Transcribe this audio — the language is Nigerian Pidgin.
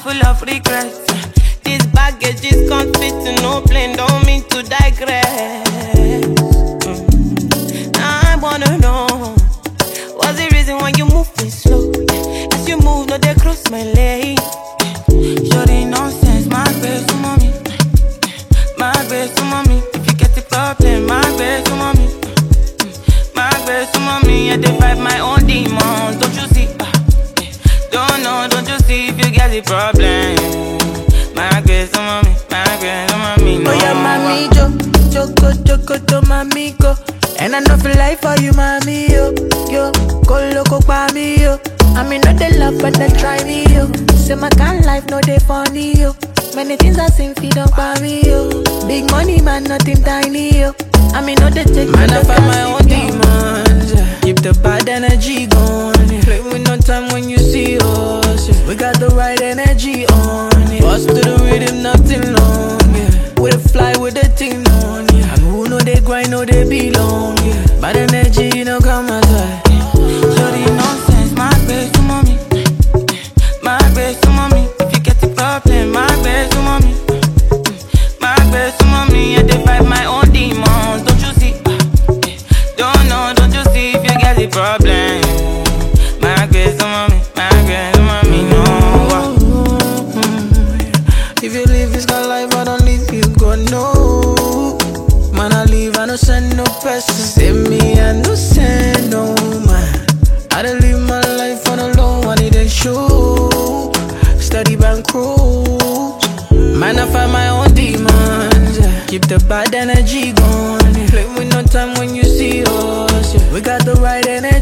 full of regrets. This baggage is confit to no plane, don't mean to digress. Now I wanna know, what's the reason why you move me slow? As you move, no they cross my lane. Shorty nonsense, my best mommy. My best mommy. If you get the problem, my best mommy. My best mommy, I fight my own demons, don't you see? Don't know, don't you see if you get the problem? My best mommy, no. Oh yeah, mami, Joko, to mami, go. And I know for life for you, mami, yo. Go loco, mami, yo. I mean, not the love, but they try me, yo. Say my kind life, no they funny, yo. Many things I seen, feed up by me, yo. Big money, man, nothing tiny, yo. I mean, no they take man, I find my own demons, yeah. Keep the bad energy going, yeah. Play with no time when you see us, yeah. We got the right energy on, yeah. Bust to the rhythm, nothing long, yeah. We the fly with the thing on, yeah. And who know they grind, know they belong, yeah. Bad energy, you know, come outside. Shorty nonsense, my best mommy. My best mommy. If you get the problem, my best mommy. My best mommy, I fight my own demons, don't you see? Don't know, don't you see if you get the problem? My best mommy, no. If you live this kind of life, I don't leave you, God, no. Man, I leave, I don't send no person. Send me, I no send no man. I don't live my life on a low, I need a show. Steady bank cruise. Man, I find my own demons, yeah. Keep the bad energy going, yeah. Play with no time when you see us, yeah. We got the right energy